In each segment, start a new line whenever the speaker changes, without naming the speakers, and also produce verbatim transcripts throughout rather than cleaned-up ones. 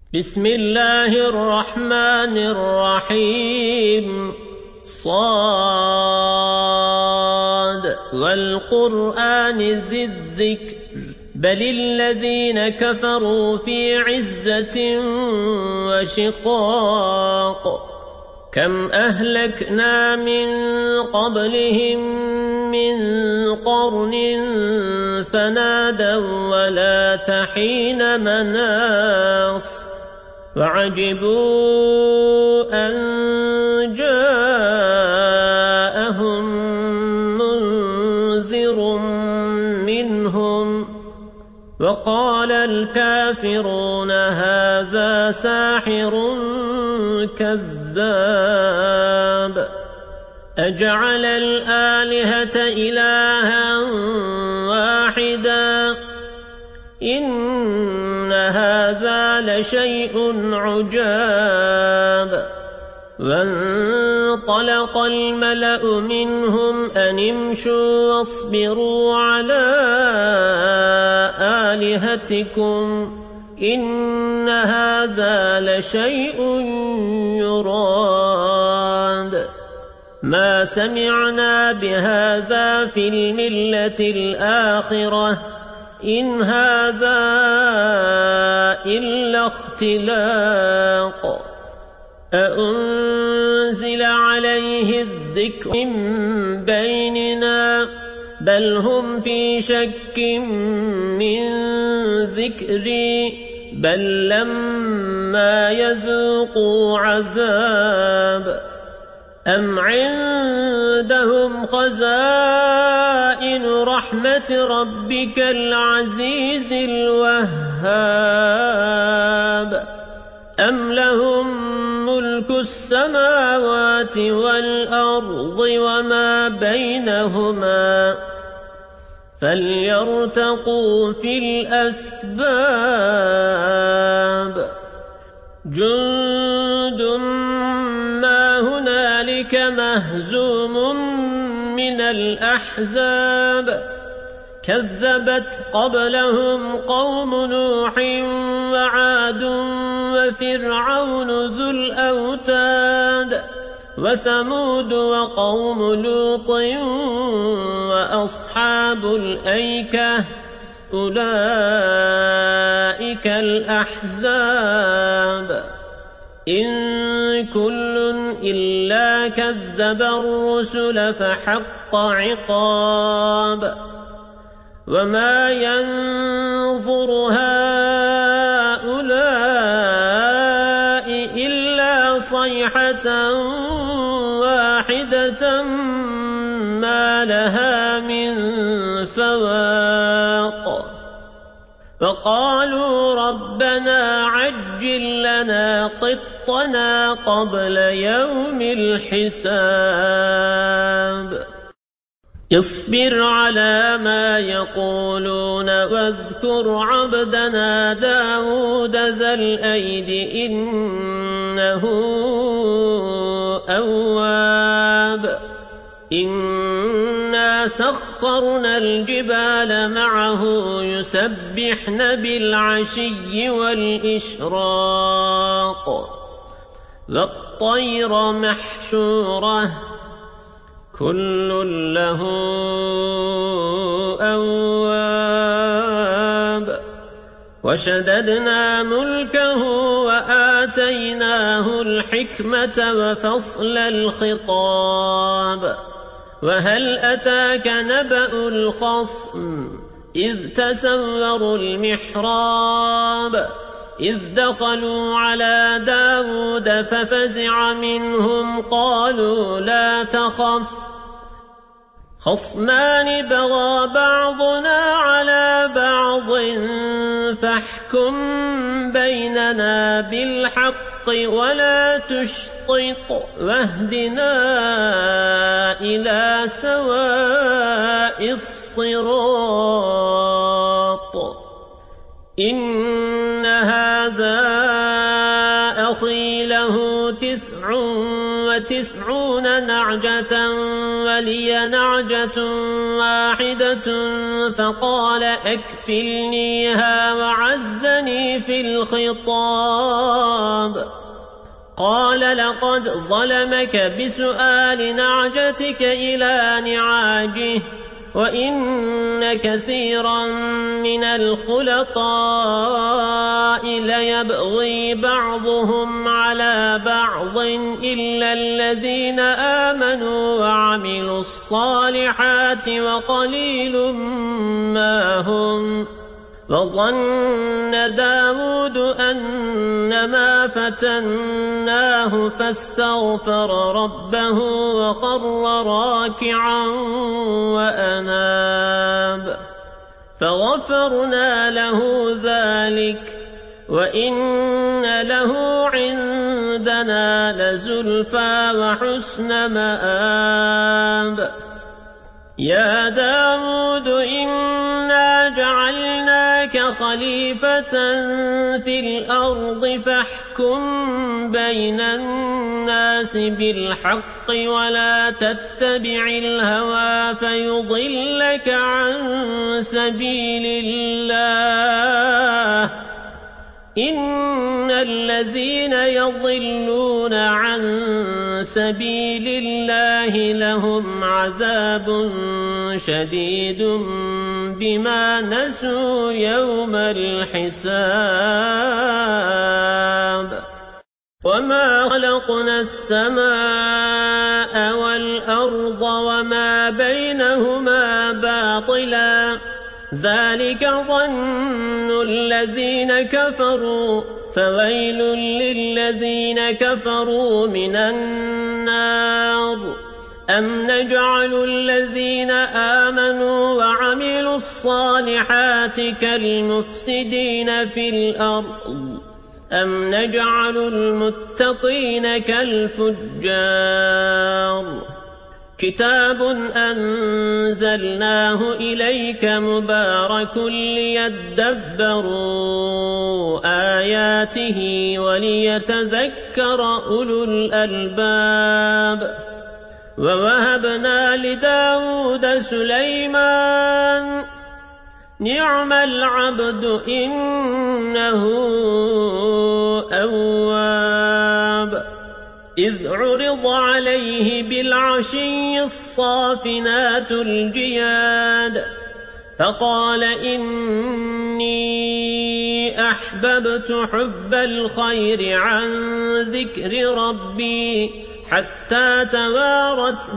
بسم الله الرحمن الرحيم صاد والقرآن ذي الذكر بل الذين كفروا في عزة وشقاق كم أهلكنا من قبلهم من قرن فنادوا ولا تحين مناص وعجبوا أن جاءهم منذر منهم وقال الكافرون هذا ساحر كذاب أجعل الآلهة إلها واحدا إن هذا لشيء عجاب وانطلق الملأ منهم أن امشوا واصبروا على آلهتكم إن هذا لشيء يراد ما سمعنا بهذا في الملة الآخرة إن هذا إلا اختلاق أأنزل عليه الذكر من بيننا بل هم في شك من ذكري بل لما يذوقوا عذاب أم عندهم خزائن رحمة ربك العزيز الوهاب أم لهم ملك السماوات والأرض وما بينهما فليرتقوا في الأسباب جند ما هنالك مهزوم من الأحزاب كذبت قبلهم قوم نوح وعاد وفرعون ذو الأوتاد وثمود وقوم لوط وأصحاب الأيكة أولئك الأحزاب إن كل إلا كذب الرسل فحق عقاب وما ينظر هؤلاء إلا صيحة واحدة ما لها من فواق فقالوا ربنا عجل لنا قطنا قبل يوم الحساب اصبر على ما يقولون واذكر عبدنا داود ذا الأيد إنه أواب إنا سخرنا الجبال معه يسبحن بالعشي والإشراق والطير محشورة كل له أواب وشددنا ملكه وآتيناه الحكمة وفصل الخطاب وهل أتاك نبأ الخصم إذ تسوروا المحراب إذ دخلوا على داود ففزع منهم قالوا لا تخف خصمان بغى بعضنا على بعض فاحكم بيننا بالحق ولا تشطط واهدنا إلى سواء الصراط إن هذا أخي له تسع وتسعون نعجة ولي نعجة واحدة فقال أكفلنيها وعزني في الخطاب قال لقد ظلمك بسؤال نعجتك إلى نعاجه وإن كثيرا من الخلطاء ليبغي بعضهم على بعض إلا الذين آمنوا وعملوا الصالحات وقليل ما هم وظن داود أنما فتناه فاستغفر ربه وخر راكعا وأناب فغفرنا له ذلك وإن له عندنا لزلفى وحسن مآب يا داود إنا جعلناك خليفة في الأرض فاحكم بين الناس بالحق ولا تتبع الهوى فيضلك عن سبيل الله إن الذين يضلون عن سبيل الله لهم عذاب شديد بما نسوا يوم الحساب وما خلقنا السماء والأرض وما بينهما باطلا ذلك ظن الذين كفروا فويل للذين كفروا من النار أم نجعل الذين آمنوا وعملوا الصالحات كالمفسدين في الأرض أم نجعل المتقين كالفجار كتاب أنزلناه إليك مبارك ليدبروا آياته وليتذكر أولو الألباب ووهبنا لداود سليمان نعم العبد إنه أواب إذ عرض عليه بالعشي الصافنات الجياد فقال إني أحببت حب الخير عن ذكر ربي حتى توارت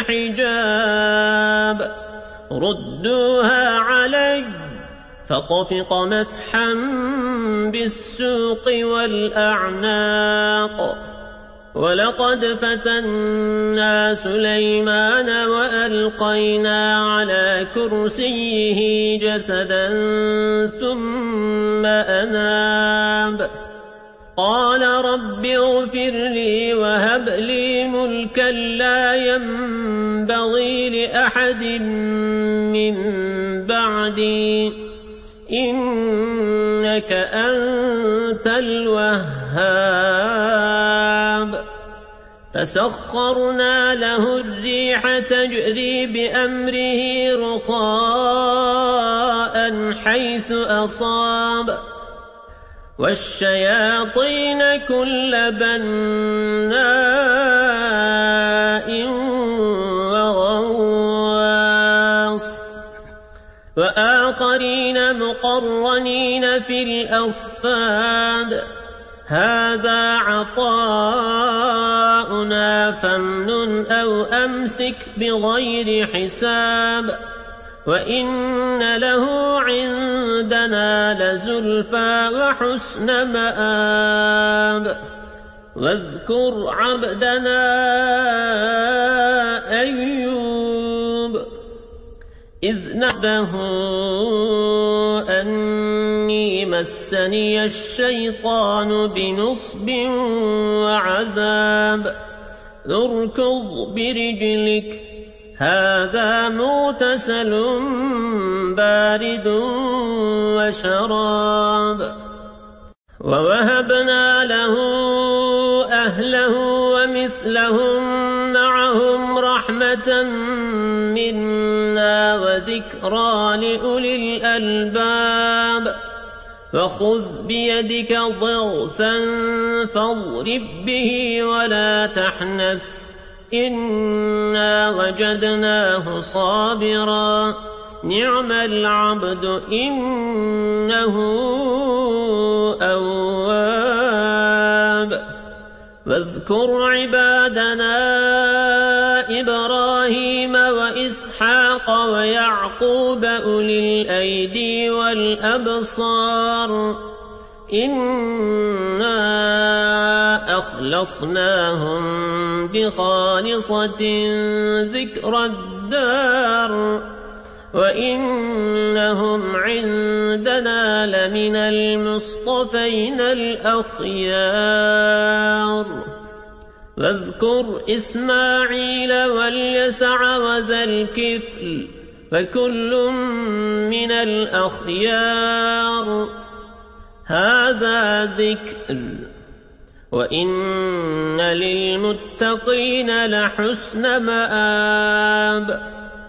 بالحجاب ردوها علي فطفق مسحا بالسوق والأعناق ولقد فتنا سليمان وألقينا على كرسيه جسدا ثم أناب قال رب اغفر لي وهب لي ملكا لا ينبغي لأحد من بعدي إنك أنت الوهاب فسخرنا له الريح تجري بأمره رخاء حيث أصاب والشياطين كل بناء وغواص وآخرين مقرنين في الأصفاد هذا عطاؤنا فامنن أو أمسك بغير حساب وإن له عندنا لزلفى وحسن مآب واذكر عبدنا أيوب إذ نبه أني مسني الشيطان بنصب وعذاب اركض برجلك هذا مغتسل بارد وشراب ووهبنا له أهله ومثله مثلهم معهم رحمة منا وذكرى لأولي الألباب فخذ بيدك ضغثا فاضرب به ولا تحنث إنا وجدناه صابرا نعم العبد إنه أواب واذكر عبادنا إبراهيم وإسحاق ويعقوب أولي الأيدي والأبصار إنا أخلصناهم بخالصة ذكر الدار وإنهم عندنا لمن المصطفين الأخيار واذكر إسماعيل واليسع وذا الكفل فكل من الأخيار هذا ذكر وإن للمتقين لحسن مآب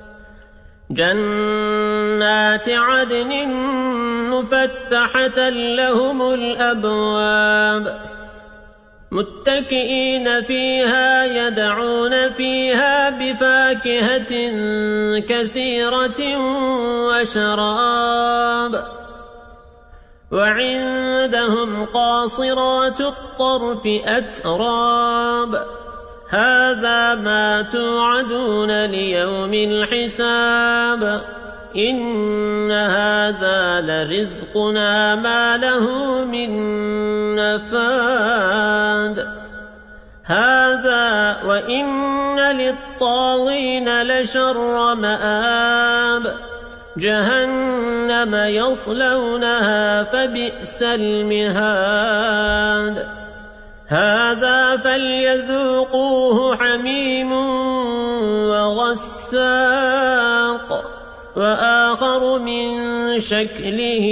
جنات عدن مفتحة لهم الأبواب متكئين فيها يدعون فيها بفاكهة كثيرة وشراب وعندهم قاصرات الطرف أتراب هذا ما توعدون ليوم الحساب إن هذا لرزقنا ما له من نفاد هذا وإن للطاغين لشر مآب جهنم يصلونها فبئس المهاد هذا فليذوقوه حميم وغساق وآخر من شكله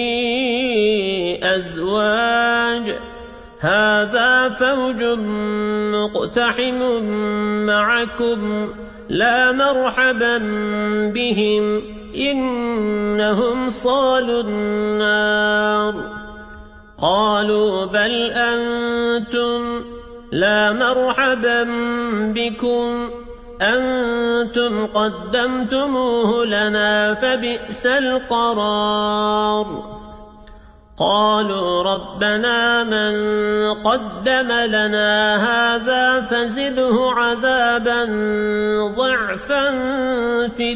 أزواج هذا فوج مقتحم معكم لا مرحبا بهم إنهم صالوا النار قالوا بل أنتم لا مرحبا بكم أنتم قدمتموه لنا فبئس القرار قالوا ربنا من قدم لنا هذا فزده عذابا ضعفا في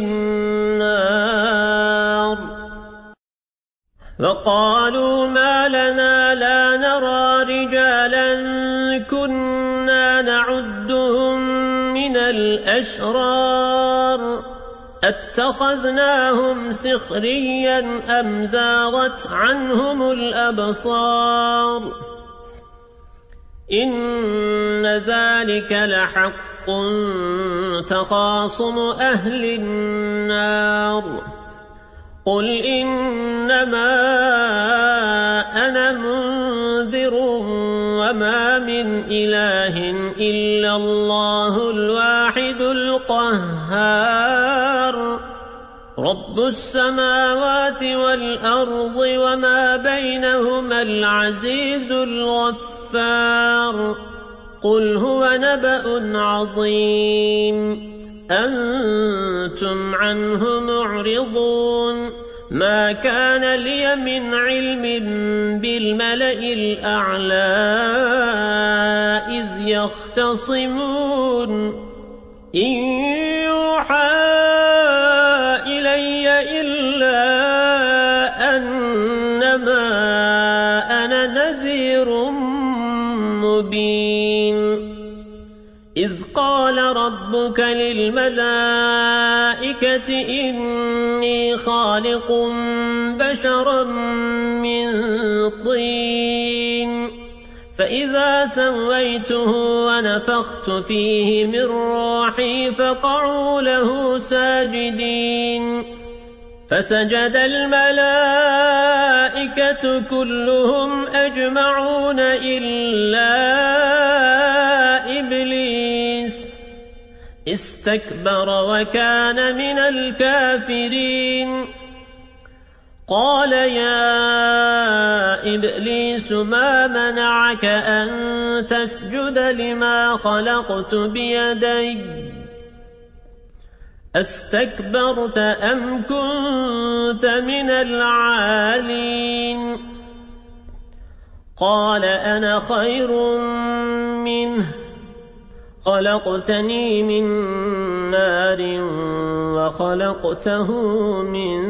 النار وقالوا ما لنا لا نرى رجالا كنا نعدهم من الأشرار اتخذناهم سخريا أم زاغت عنهم الأبصار إن ذلك لحق تخاصم أهل النار قل إنما أنا منذر وما من إله إلا الله الواحد القهار رب السماوات والأرض وما بينهما العزيز الغفار قل هو نبأ عظيم أنتم عنه معرضون ما كان لي من علم بالملأ الأعلى إذ يختصمون إن يوحى إلي إلا أنما أنا نذير مبين إذ قال ربك للملائكة إني خالق بشرا من طين فإذا سويته ونفخت فيه من روحي فقعوا له ساجدين فسجد الملائكة كلهم أجمعون إلا إبليس استكبر وكان من الكافرين قال يا إبليس ما منعك أن تسجد لما خلقت بيدي استكبرت أم كنت من العالين قال أنا خير منه خلقتني من نار وخلقته من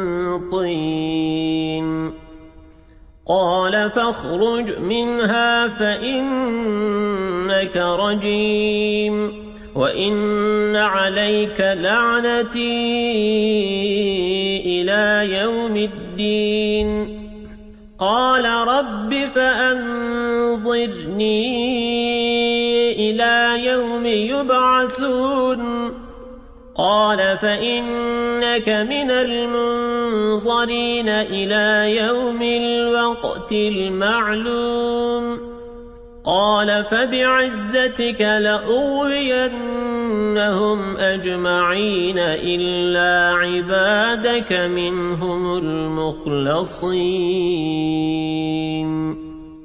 طين قال فاخرج منها فإنك رجيم وإن عليك لعنتي إلى يوم الدين قال رب فأنظرني إلى يوم يبعثون قال فإنك من المنظرين إلى يوم الوقت المعلوم قال فبعزتك لأغوينهم أجمعين إلا عبادك منهم المخلصين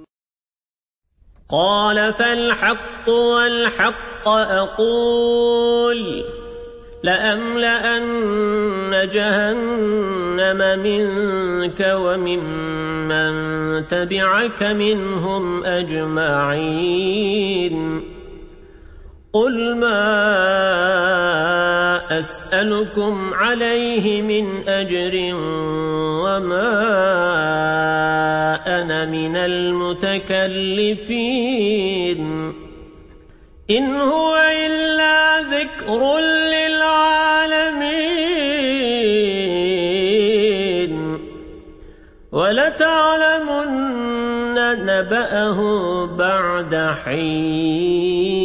قال فالحق والحق أقول لأملأن جهنم منك وممن تبعك منهم أجمعين قل ما أسألكم عليه من أجر وما أنا من المتكلفين إن هو إلا ذكر للعالمين ولتعلمن نبأه بعد حين